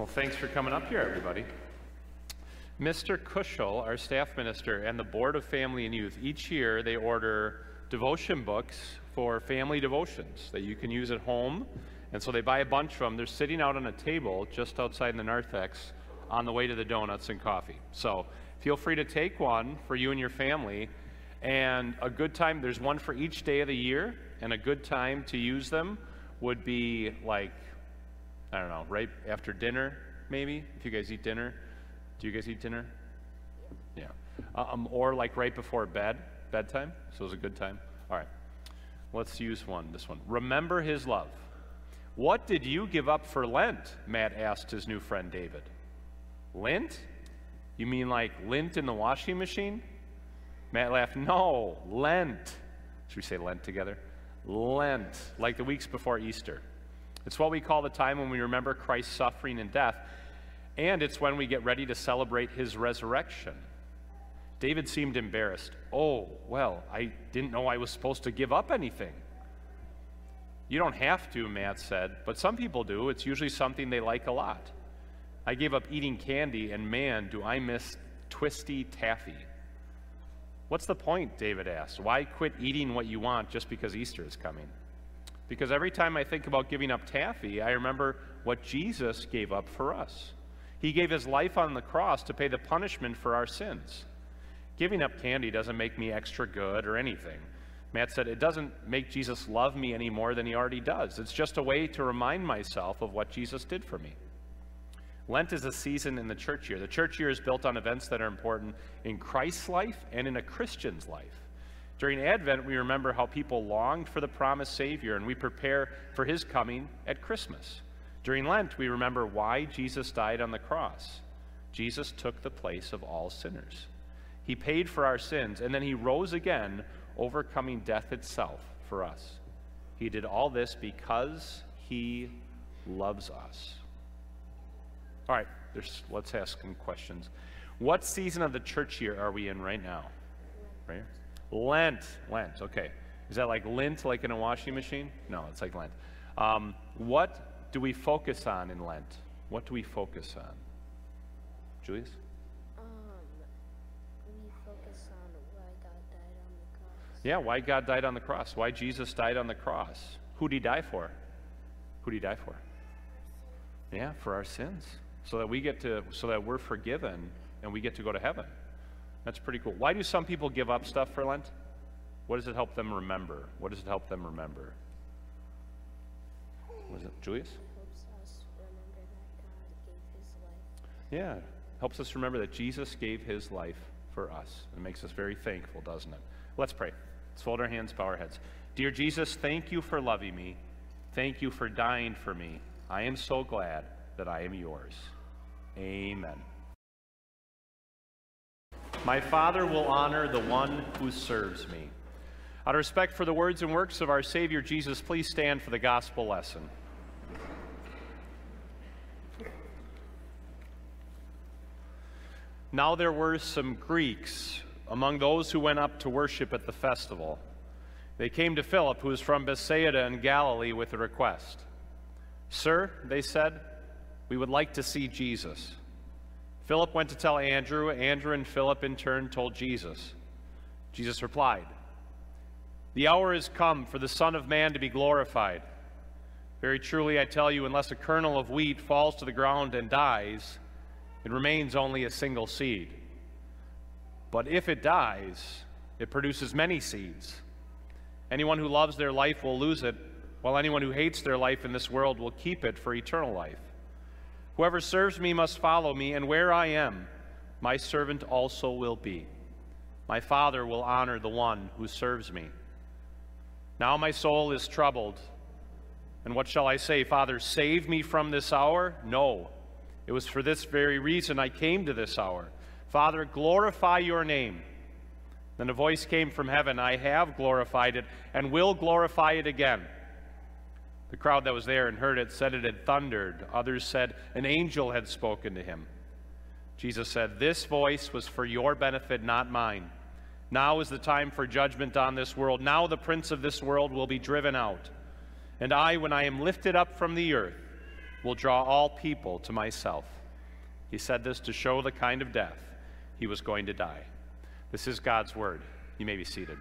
Well, thanks for coming up here, everybody. Mr. Kushel, our staff minister, and the Board of Family and Youth, each year they order devotion books for family devotions that you can use at home. And so they buy a bunch of them. They're sitting out on a table just outside in the narthex on the way to the donuts and coffee. So feel free to take one for you and your family. And a good time, there's one for each day of the year, and a good time to use them would be like, I don't know, right after dinner, maybe, if you guys eat dinner. Do you guys eat dinner? Yeah. Or like right before bedtime, so it's a good time. All right, let's use this one. Remember his love. What did you give up for Lent? Matt asked his new friend David. Lint? You mean like lint in the washing machine? Matt laughed. No, Lent. Should we say Lent together? Lent, like the weeks before Easter. It's what we call the time when we remember Christ's suffering and death, and it's when we get ready to celebrate his resurrection. David seemed embarrassed. Oh, well, I didn't know I was supposed to give up anything. You don't have to, Matt said, but some people do. It's usually something they like a lot. I gave up eating candy, and man, do I miss twisty taffy. What's the point, David asked. Why quit eating what you want just because Easter is coming? Because every time I think about giving up taffy, I remember what Jesus gave up for us. He gave his life on the cross to pay the punishment for our sins. Giving up candy doesn't make me extra good or anything. Matt said, it doesn't make Jesus love me any more than he already does. It's just a way to remind myself of what Jesus did for me. Lent is a season in the church year. The church year is built on events that are important in Christ's life and in a Christian's life. During Advent, we remember how people longed for the promised Savior, and we prepare for his coming at Christmas. During Lent, we remember why Jesus died on the cross. Jesus took the place of all sinners. He paid for our sins, and then he rose again, overcoming death itself for us. He did all this because he loves us. All right, let's ask some questions. What season of the church year are we in right now? Right here? Lent, okay. Is that like lint, like in a washing machine? No, it's like Lent. What do we focus on in Lent? What do we focus on? Julius? We focus on why God died on the cross. Yeah, why God died on the cross. Why Jesus died on the cross. Who did he die for? Who did he die for? Yeah, for our sins. So that we're forgiven and we get to go to heaven. That's pretty cool. Why do some people give up stuff for Lent? What does it help them remember? What does it help them remember? Was it Julius? It helps us remember that God gave his life. Yeah, helps us remember that Jesus gave his life for us. It makes us very thankful, doesn't it? Let's pray. Let's fold our hands, bow our heads. Dear Jesus, thank you for loving me. Thank you for dying for me. I am so glad that I am yours. Amen. My Father will honor the one who serves me. Out of respect for the words and works of our Savior Jesus, please stand for the gospel lesson. Now there were some Greeks among those who went up to worship at the festival. They came to Philip, who was from Bethsaida in Galilee, with a request. Sir, they said, we would like to see Jesus. Philip went to tell Andrew. Andrew and Philip in turn told Jesus. Jesus replied, the hour has come for the Son of Man to be glorified. Very truly I tell you, unless a kernel of wheat falls to the ground and dies, it remains only a single seed. But if it dies, it produces many seeds. Anyone who loves their life will lose it, while anyone who hates their life in this world will keep it for eternal life. Whoever serves me must follow me, and where I am, my servant also will be. My Father will honor the one who serves me. Now my soul is troubled. And what shall I say? Father, save me from this hour? No. It was for this very reason I came to this hour. Father, glorify your name. Then a voice came from heaven. I have glorified it and will glorify it again. The crowd that was there and heard it said it had thundered. Others said an angel had spoken to him. Jesus said, this voice was for your benefit, not mine. Now is the time for judgment on this world. Now the prince of this world will be driven out. And I, when I am lifted up from the earth, will draw all people to myself." He said this to show the kind of death he was going to die. This is God's word. You may be seated.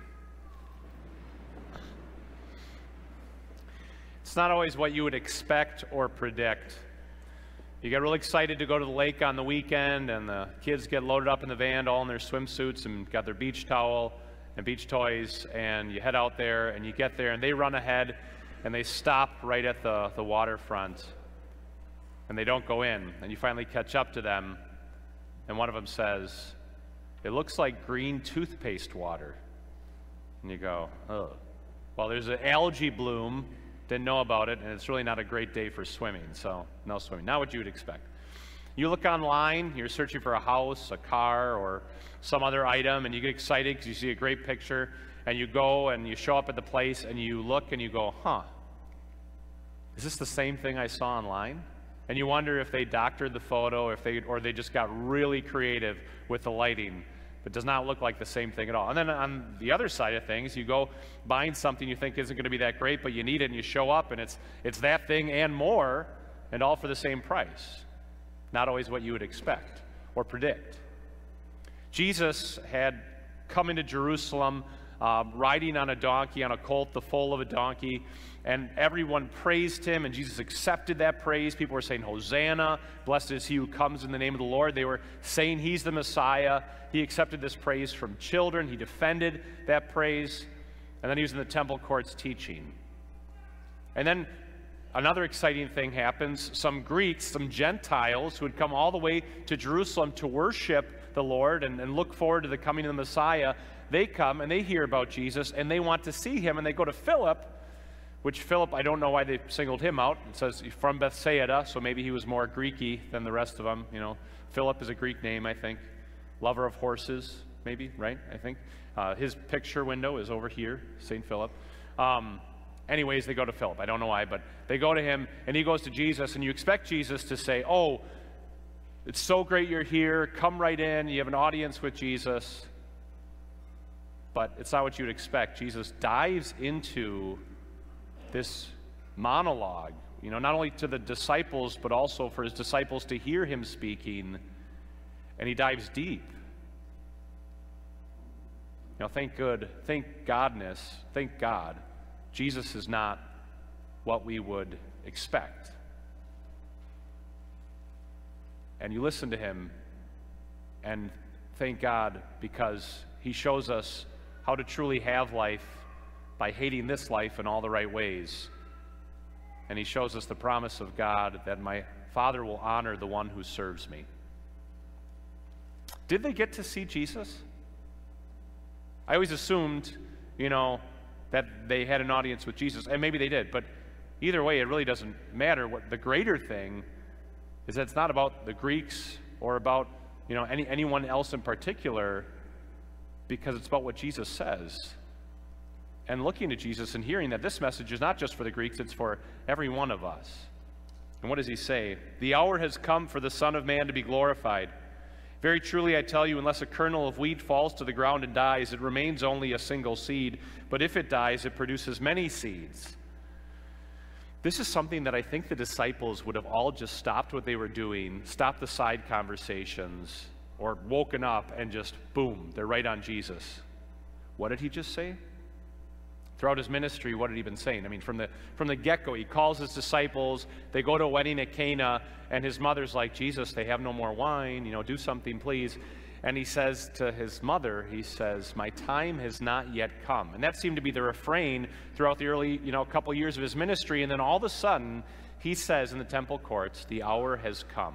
It's not always what you would expect or predict. You get really excited to go to the lake on the weekend, and the kids get loaded up in the van, all in their swimsuits and got their beach towel and beach toys, and you head out there, and you get there, and they run ahead, and they stop right at the waterfront, and they don't go in, and you finally catch up to them, and one of them says, "It looks like green toothpaste water." And you go, "Oh, well, there's an algae bloom. Didn't know about it, and it's really not a great day for swimming, so no swimming." Not what you would expect. You look online, you're searching for a house, a car, or some other item, and you get excited because you see a great picture, and you go and you show up at the place, and you look and you go, "Huh, is this the same thing I saw online?" And you wonder if they doctored the photo, or they just got really creative with the lighting. It does not look like the same thing at all. And then on the other side of things, you go buying something you think isn't going to be that great, but you need it, and you show up, and it's that thing and more, and all for the same price. Not always what you would expect or predict. Jesus had come into Jerusalem riding on a donkey, on a colt, the foal of a donkey, and everyone praised him, and Jesus accepted that praise. People were saying, "Hosanna, blessed is he who comes in the name of the Lord." They were saying he's the Messiah. He accepted this praise from children. He defended that praise, and then he was in the temple courts teaching. And then another exciting thing happens. Some Greeks, some Gentiles who had come all the way to Jerusalem to worship the Lord and look forward to the coming of the Messiah, they come and they hear about Jesus, and they want to see him, and they go to Philip, which Philip, I don't know why they singled him out. It says he's from Bethsaida, so maybe he was more Greeky than the rest of them. You know, Philip is a Greek name, I think. Lover of horses, maybe, right? I think. His picture window is over here, St. Philip. Anyways, they go to Philip. I don't know why, but they go to him, and he goes to Jesus, and you expect Jesus to say, "Oh, it's so great you're here. Come right in. You have an audience with Jesus." But it's not what you'd expect. Jesus dives into this monologue, you know, not only to the disciples, but also for his disciples to hear him speaking, and he dives deep. You know, thank God, Jesus is not what we would expect. And you listen to him, and thank God, because he shows us how to truly have life by hating this life in all the right ways. And he shows us the promise of God that my Father will honor the one who serves me. Did they get to see Jesus? I always assumed, you know, that they had an audience with Jesus, and maybe they did, but either way, it really doesn't matter. What the greater thing is that it's not about the Greeks or about, you know, anyone else in particular, because it's about what Jesus says. And looking to Jesus and hearing that this message is not just for the Greeks, it's for every one of us. And what does he say? "The hour has come for the Son of Man to be glorified. Very truly I tell you, unless a kernel of wheat falls to the ground and dies, it remains only a single seed. But if it dies, it produces many seeds." This is something that I think the disciples would have all just stopped what they were doing, stopped the side conversations, or woken up and just, boom, they're right on Jesus. What did he just say? Throughout his ministry, what had he been saying? I mean, from the get-go, he calls his disciples, they go to a wedding at Cana, and his mother's like, "Jesus, they have no more wine, you know, do something, please." And he says to his mother, he says, "My time has not yet come." And that seemed to be the refrain throughout the early, you know, couple years of his ministry. And then all of a sudden, he says in the temple courts, "The hour has come."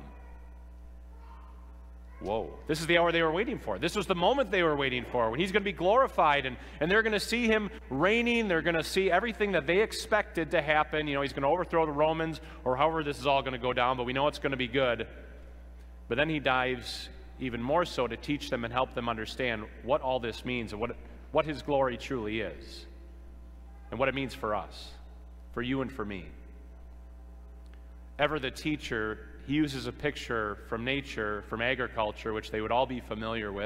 Whoa, this is the hour they were waiting for. This was the moment they were waiting for, when he's going to be glorified, and they're going to see him reigning. They're going to see everything that they expected to happen. You know, he's going to overthrow the Romans, or however this is all going to go down, but we know it's going to be good. But then he dives even more so to teach them and help them understand what all this means, and what his glory truly is, and what it means for us, for you and for me. Ever the teacher, he uses a picture from nature, from agriculture, which they would all be familiar with,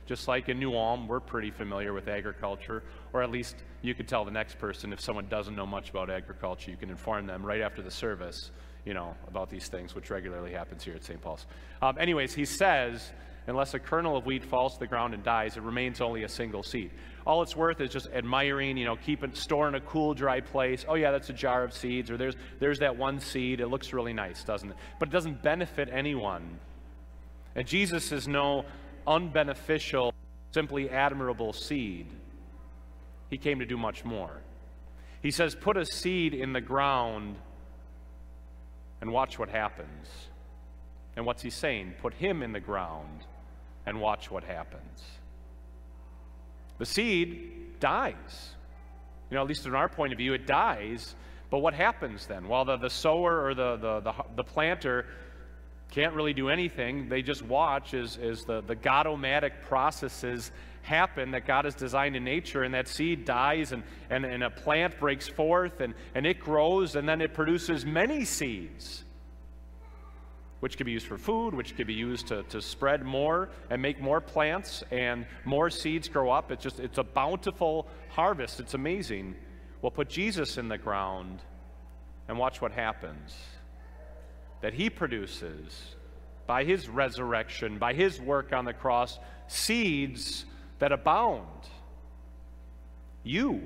Just like in New Ulm, we're pretty familiar with agriculture, or at least you could tell the next person if someone doesn't know much about agriculture, you can inform them right after the service, about these things, which regularly happens here at St. Paul's. Anyways, he says, unless a kernel of wheat falls to the ground and dies, it remains only a single seed. All it's worth is just admiring, store in a cool, dry place. Oh yeah, that's a jar of seeds, or there's that one seed. It looks really nice, doesn't it? But it doesn't benefit anyone. And Jesus is no unbeneficial, simply admirable seed. He came to do much more. He says, put a seed in the ground and watch what happens. And what's he saying? Put him in the ground and watch what happens. The seed dies. At least in our point of view, it dies. But what happens then? Well, the sower or the planter can't really do anything. They just watch as the God-o-matic processes happen that God has designed in nature, and that seed dies, and a plant breaks forth, and it grows, and then it produces many seeds, which can be used for food, which can be used to spread more and make more plants, and more seeds grow up. It's a bountiful harvest. It's amazing. Well, put Jesus in the ground and watch what happens. That he produces, by his resurrection, by his work on the cross, seeds that abound. Your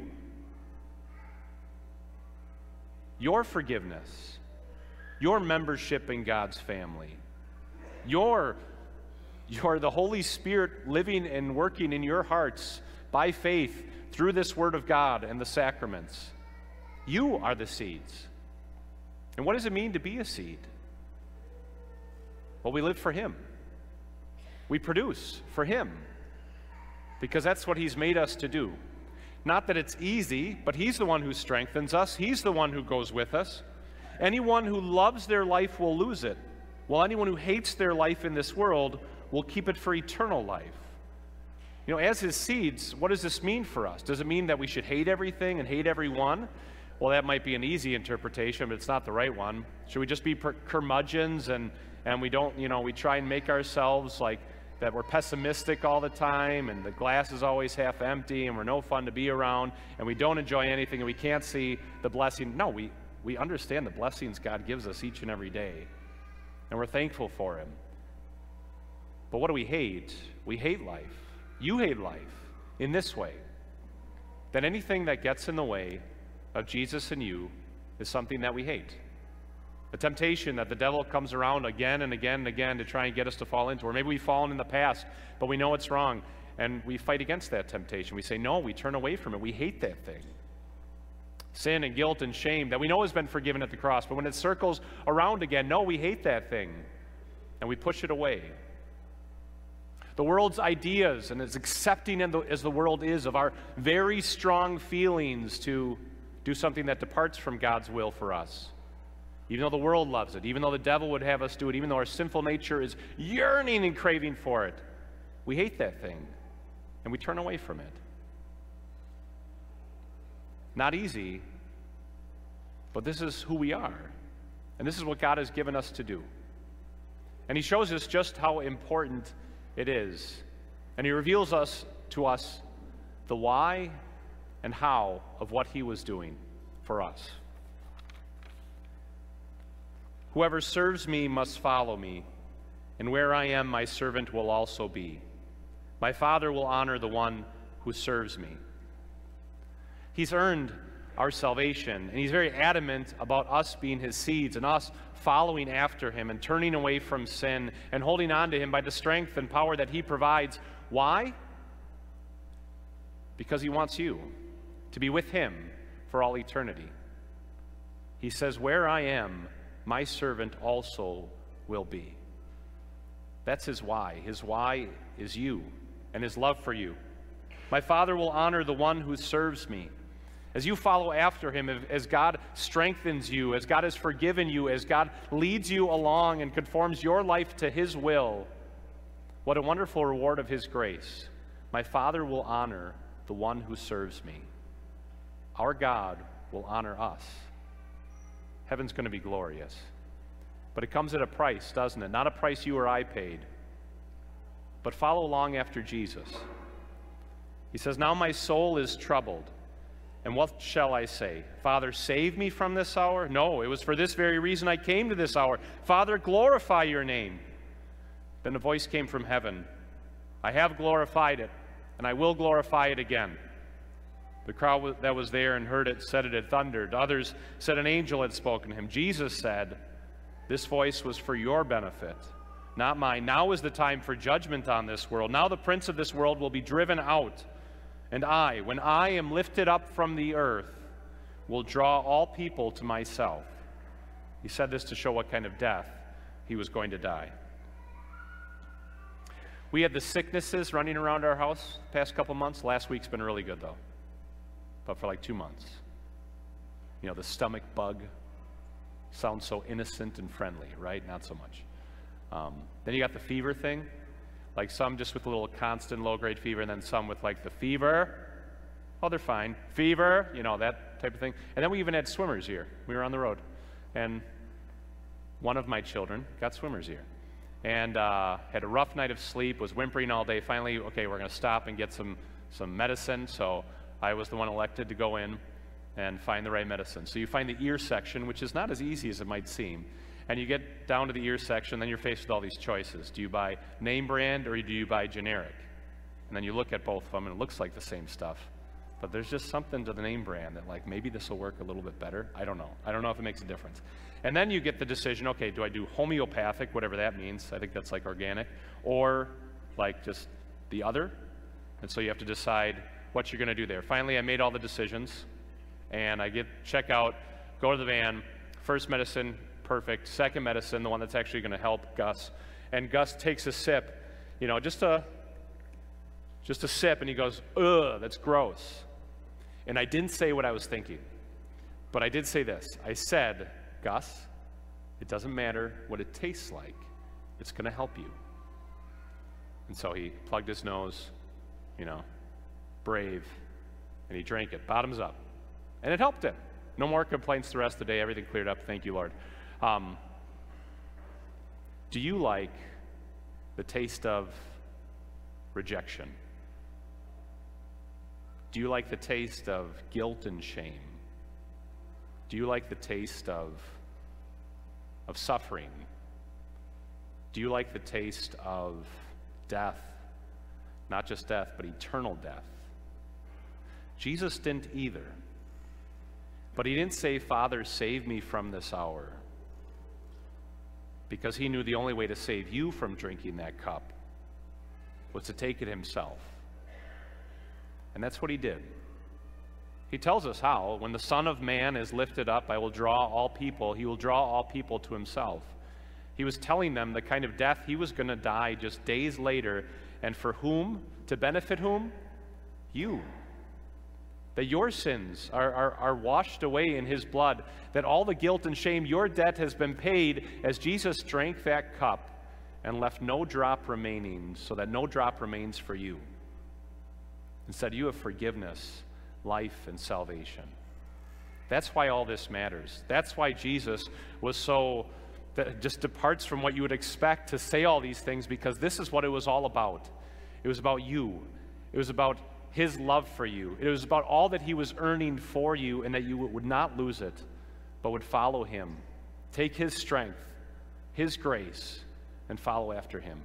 forgiveness, your membership in God's family, the Holy Spirit living and working in your hearts by faith through this Word of God and the sacraments. You are the seeds. And what does it mean to be a seed? Well, we live for him. We produce for him, because that's what he's made us to do. Not that it's easy, but he's the one who strengthens us. He's the one who goes with us. Anyone who loves their life will lose it, while anyone who hates their life in this world will keep it for eternal life. As his seeds, what does this mean for us? Does it mean that we should hate everything and hate everyone? Well, that might be an easy interpretation, but it's not the right one. Should we just be curmudgeons and we don't, we try and make ourselves like that we're pessimistic all the time, and the glass is always half empty, and we're no fun to be around, and we don't enjoy anything, and we can't see the blessing? No, we understand the blessings God gives us each and every day, and we're thankful for him. But what do we hate? We hate life. You hate life in this way, that anything that gets in the way of Jesus and you is something that we hate. The temptation that the devil comes around again and again and again to try and get us to fall into, or maybe we've fallen in the past, but we know it's wrong, and we fight against that temptation. We say, no, we turn away from it. We hate that thing. Sin and guilt and shame that we know has been forgiven at the cross, but when it circles around again, no, we hate that thing, and we push it away. The world's ideas, and as accepting as the world is of our very strong feelings to do something that departs from God's will for us. Even though the world loves it, even though the devil would have us do it, even though our sinful nature is yearning and craving for it, we hate that thing, and we turn away from it. Not easy, but this is who we are, and this is what God has given us to do. And he shows us just how important it is, and he reveals to us the why and how of what he was doing for us. Whoever serves me must follow me, and where I am, my servant will also be. My Father will honor the one who serves me. He's earned our salvation, and he's very adamant about us being his seeds and us following after him and turning away from sin and holding on to him by the strength and power that he provides. Why? Because he wants you to be with him for all eternity. He says, where I am, my servant also will be. That's his why. His why is you and his love for you. My Father will honor the one who serves me. As you follow after him, as God strengthens you, as God has forgiven you, as God leads you along and conforms your life to his will, what a wonderful reward of his grace. My Father will honor the one who serves me. Our God will honor us. Heaven's going to be glorious. But it comes at a price, doesn't it? Not a price you or I paid, but follow along after Jesus. He says, "Now my soul is troubled. And what shall I say? Father, save me from this hour? No, it was for this very reason I came to this hour. Father, glorify your name." Then a voice came from heaven. "I have glorified it, and I will glorify it again." The crowd that was there and heard it said it had thundered. Others said an angel had spoken to him. Jesus said, "This voice was for your benefit, not mine. Now is the time for judgment on this world. Now the prince of this world will be driven out. And I, when I am lifted up from the earth, will draw all people to myself." He said this to show what kind of death he was going to die. We had the sicknesses running around our house the past couple months. Last week's been really good, though, but for like 2 months. You know, the stomach bug sounds so innocent and friendly, right? Not so much. Then you got the fever thing. Like some just with a little constant low-grade fever, and then some with like the fever. Oh, they're fine. Fever, you know, that type of thing. And then we even had swimmers ear. We were on the road. And one of my children got swimmer's ear. And had a rough night of sleep, was whimpering all day. Finally, okay, we're going to stop and get some medicine. So I was the one elected to go in and find the right medicine. So you find the ear section, which is not as easy as it might seem. And you get down to the ear section, then you're faced with all these choices. Do you buy name brand or do you buy generic? And then you look at both of them and it looks like the same stuff. But there's just something to the name brand that like maybe this will work a little bit better. I don't know. I don't know if it makes a difference. And then you get the decision, okay, do I do homeopathic, whatever that means? I think that's like organic. Or like just the other. And so you have to decide what you're going to do there. Finally, I made all the decisions. And I check out, go to the van, first medicine, perfect. Second medicine, the one that's actually going to help Gus. And Gus takes a sip, you know, just a sip, and he goes, "Ugh, that's gross." And I didn't say what I was thinking, but I did say this. I said, "Gus, it doesn't matter what it tastes like. It's going to help you." And so he plugged his nose, you know, brave, and he drank it, bottoms up. And it helped him. No more complaints the rest of the day. Everything cleared up. Thank you, Lord. Do you like the taste of rejection? Do you like the taste of guilt and shame? Do you like the taste of suffering? Do you like the taste of death? Not just death, but eternal death. Jesus didn't either. But he didn't say, "Father, save me from this hour," because he knew the only way to save you from drinking that cup was to take it himself. And that's what he did. He tells us how. When the Son of Man is lifted up, I will draw all people. He will draw all people to himself. He was telling them the kind of death he was going to die just days later, and for whom? To benefit whom? You. That your sins are washed away in his blood, that all the guilt and shame, your debt has been paid as Jesus drank that cup and left no drop remaining, so that no drop remains for you. Instead, you have forgiveness, life, and salvation. That's why all this matters. That's why Jesus was that just departs from what you would expect to say all these things, because this is what it was all about. It was about you. It was about his love for you. It was about all that he was earning for you, and that you would not lose it, but would follow him. Take his strength, his grace, and follow after him,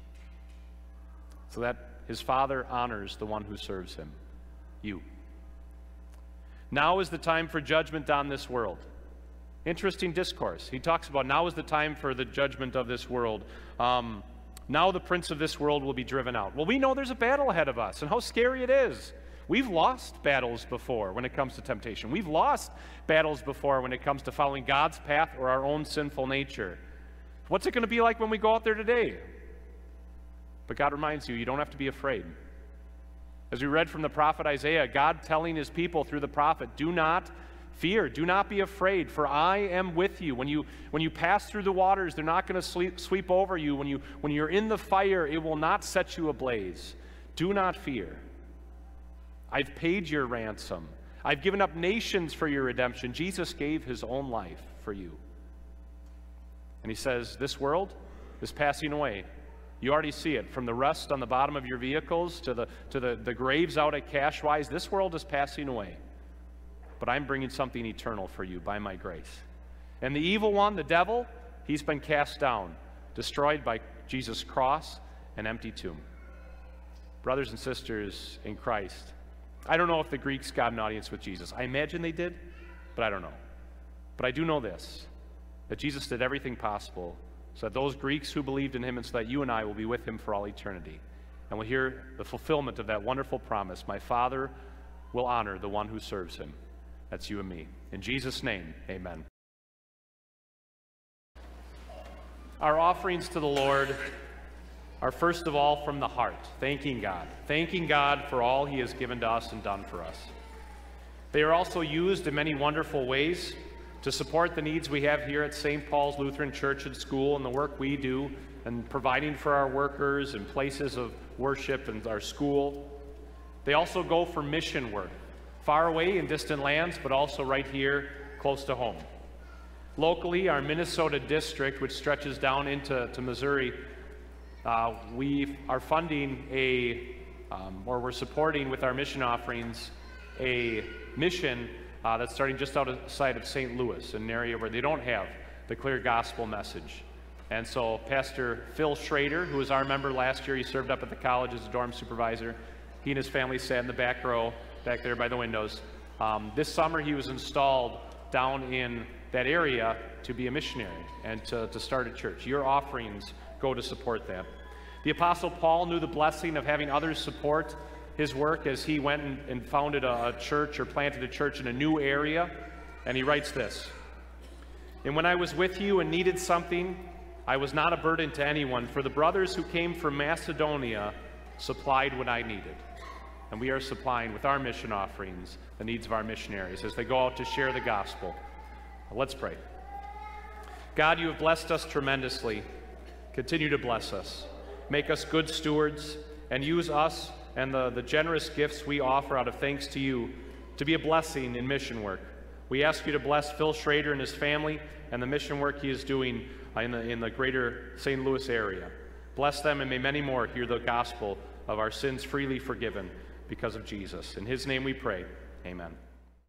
so that his Father honors the one who serves him, you. Now is the time for judgment on this world. Interesting discourse. He talks about now is the time for the judgment of this world. Now the prince of this world will be driven out. Well, we know there's a battle ahead of us, and how scary it is. We've lost battles before when it comes to temptation. We've lost battles before when it comes to following God's path or our own sinful nature. What's it going to be like when we go out there today? But God reminds you, you don't have to be afraid. As we read from the prophet Isaiah, God telling his people through the prophet, do not fear, do not be afraid, for I am with you. When you pass through the waters, they're not going to sweep over you. When you're in the fire, it will not set you ablaze. Do not fear. I've paid your ransom. I've given up nations for your redemption. Jesus gave his own life for you. And he says, this world is passing away. You already see it, from the rust on the bottom of your vehicles to the graves out at Cashwise. This world is passing away, but I'm bringing something eternal for you by my grace. And the evil one, the devil, he's been cast down, destroyed by Jesus' cross and empty tomb. Brothers and sisters in Christ, I don't know if the Greeks got an audience with Jesus. I imagine they did, but I don't know. But I do know this, that Jesus did everything possible so that those Greeks who believed in him, and so that you and I will be with him for all eternity. And we'll hear the fulfillment of that wonderful promise. My Father will honor the one who serves him. That's you and me. In Jesus' name, amen. Our offerings to the Lord are first of all from the heart, thanking God for all he has given to us and done for us. They are also used in many wonderful ways to support the needs we have here at St. Paul's Lutheran Church and School and the work we do and providing for our workers and places of worship and our school. They also go for mission work, far away in distant lands, but also right here close to home. Locally, our Minnesota district, which stretches down into Missouri, we are funding or we're supporting with our mission offerings a mission that's starting just outside of St. Louis, an area where they don't have the clear gospel message. And so Pastor Phil Schrader, who was our member last year, he served up at the college as a dorm supervisor. He and his family sat in the back row, back there by the windows. This summer he was installed down in that area to be a missionary and to start a church. Your offerings go to support that. The Apostle Paul knew the blessing of having others support his work as he went and founded a church or planted a church in a new area. And he writes this: "And when I was with you and needed something, I was not a burden to anyone, for the brothers who came from Macedonia supplied what I needed." And we are supplying with our mission offerings the needs of our missionaries as they go out to share the gospel. Let's pray. God, you have blessed us tremendously. Continue to bless us. Make us good stewards and use us and the generous gifts we offer out of thanks to you to be a blessing in mission work. We ask you to bless Phil Schrader and his family and the mission work he is doing in the greater St. Louis area. Bless them, and may many more hear the gospel of our sins freely forgiven because of Jesus. In his name we pray. Amen.